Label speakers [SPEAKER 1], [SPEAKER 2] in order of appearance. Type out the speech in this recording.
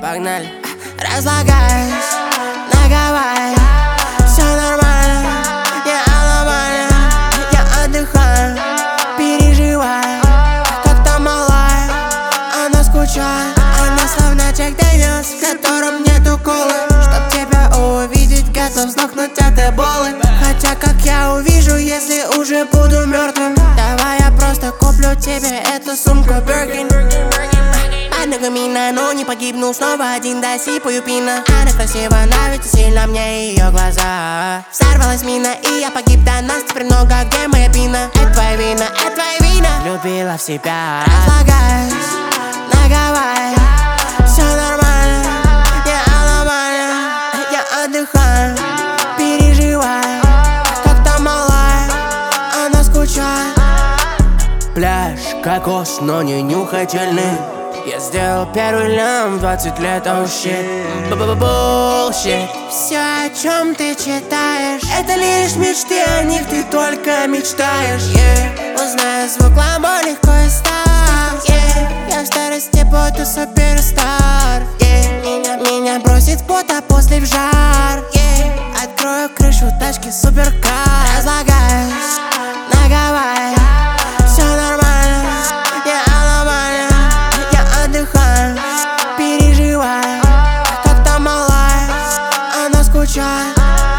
[SPEAKER 1] Погнали. Разлагаюсь на Гавайи, все нормально, я аномально, я отдыхаю, переживаю, как там малая, она скучает. Она словно Джек Дэниелс, в котором нету колы. Чтоб тебя увидеть, готов сдохнуть от эболы. Хотя как я увижу, если уже буду мертвым? Давай я просто куплю тебе эту сумку Birkin. Одна мина, но не погибну, снова один, да сипаю пина. Она красиво, нравится сильно мне ее глаза. Сорвалась мина, и я погиб, да нас теперь много, где моя пина? Это твоя вина, это твоя вина. Влюбила в себя. Разлагаюсь на Гавайи, все нормально, я аномально, я отдыхаю, переживаю, как там малая, она скучает. Пляж, кокос, но не нюхательный. Я сделал первый лям, 20 лет, oh shit, bullshit. Все, о чем ты читаешь, это лишь мечты, о них ты только мечтаешь. Узнаю звук ламбо, легко и стал. Я в старости буду суперстар. Меня бросит пот, а после в жар. Открою крышу тачки суперкар. Разлагаюсь на Гавайи, все нормально, я аномально, я отдыхаю, переживаю, как там малая, она скучает.